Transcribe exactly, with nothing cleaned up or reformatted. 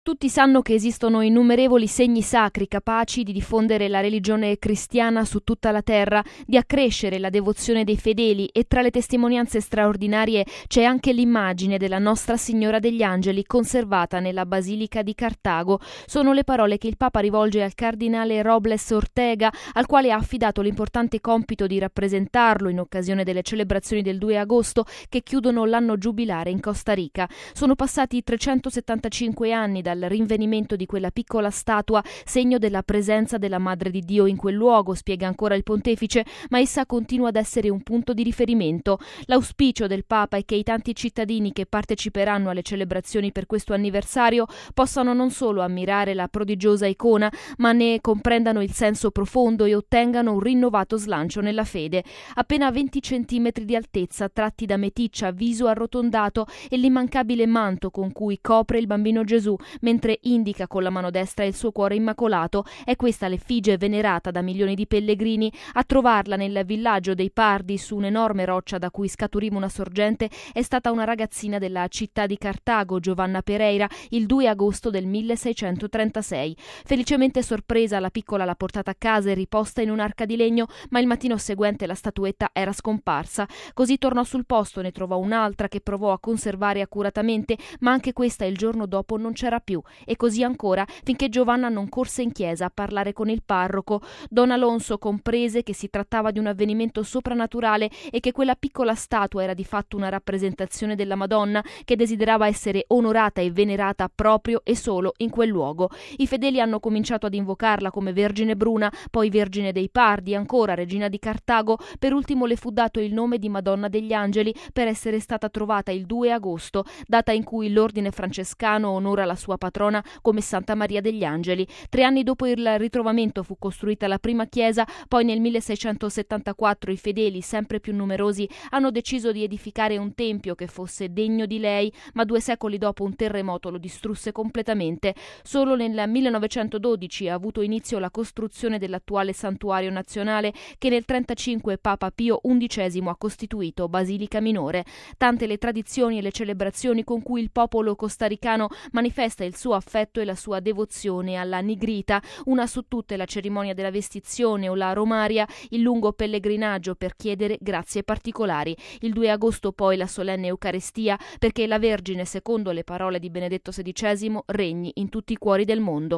Tutti sanno che esistono innumerevoli segni sacri capaci di diffondere la religione cristiana su tutta la terra, di accrescere la devozione dei fedeli, e tra le testimonianze straordinarie c'è anche l'immagine della Nostra Signora degli Angeli conservata nella Basilica di Cartago. Sono le parole che il Papa rivolge al cardinale Robles Ortega, al quale ha affidato l'importante compito di rappresentarlo in occasione delle celebrazioni del due agosto che chiudono l'anno giubilare in Costa Rica. Sono passati trecentosettantacinque anni dal rinvenimento di quella piccola statua, segno della presenza della Madre di Dio in quel luogo, spiega ancora il pontefice, ma essa continua ad essere un punto di riferimento. L'auspicio del Papa è che i tanti cittadini che parteciperanno alle celebrazioni per questo anniversario possano non solo ammirare la prodigiosa icona, ma ne comprendano il senso profondo e ottengano un rinnovato slancio nella fede. Appena venti centimetri di altezza, tratti da meticcia, viso arrotondato e l'immancabile manto con cui copre il bambino Gesù, mentre indica con la mano destra il suo cuore immacolato. È questa l'effigie venerata da milioni di pellegrini. A trovarla nel villaggio dei Pardi, su un'enorme roccia da cui scaturiva una sorgente, è stata una ragazzina della città di Cartago, Giovanna Pereira, il due agosto del milleseicentotrentasei. Felicemente sorpresa, la piccola l'ha portata a casa e riposta in un'arca di legno, ma il mattino seguente la statuetta era scomparsa. Così tornò sul posto, ne trovò un'altra che provò a conservare accuratamente, ma anche questa il giorno dopo non c'era più. E così ancora, finché Giovanna non corse in chiesa a parlare con il parroco. Don Alonso comprese che si trattava di un avvenimento soprannaturale e che quella piccola statua era di fatto una rappresentazione della Madonna, che desiderava essere onorata e venerata proprio e solo in quel luogo. I fedeli hanno cominciato ad invocarla come Vergine Bruna, poi Vergine dei Pardi, ancora Regina di Cartago. Per ultimo le fu dato il nome di Madonna degli Angeli per essere stata trovata il due agosto, data in cui l'ordine francescano onora la sua patrona come Santa Maria degli Angeli. Tre anni dopo il ritrovamento fu costruita la prima chiesa, poi nel milleseicentosettantaquattro i fedeli, sempre più numerosi, hanno deciso di edificare un tempio che fosse degno di lei, ma due secoli dopo un terremoto lo distrusse completamente. Solo nel millenovecentododici ha avuto inizio la costruzione dell'attuale santuario nazionale, che nel trentacinque Papa Pio undicesimo ha costituito Basilica Minore. Tante le tradizioni e le celebrazioni con cui il popolo costaricano manifesta il suo affetto e la sua devozione alla Nigrita, una su tutte la cerimonia della vestizione o la romaria, il lungo pellegrinaggio per chiedere grazie particolari. Il due agosto poi la solenne Eucaristia, perché la Vergine, secondo le parole di Benedetto sedicesimo, regni in tutti i cuori del mondo.